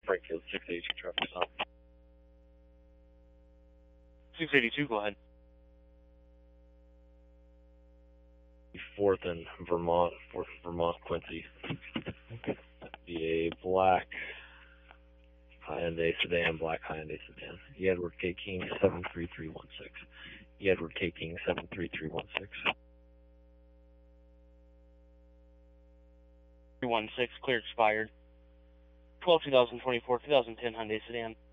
Springfield 682 traffic stop. 682, go ahead. 4th and Vermont, Quincy. Be a black Hyundai sedan, E. Edward K. King 73316. E. Edward K. King 73316. 316, clear expired. 12/2024, 2010 Hyundai sedan.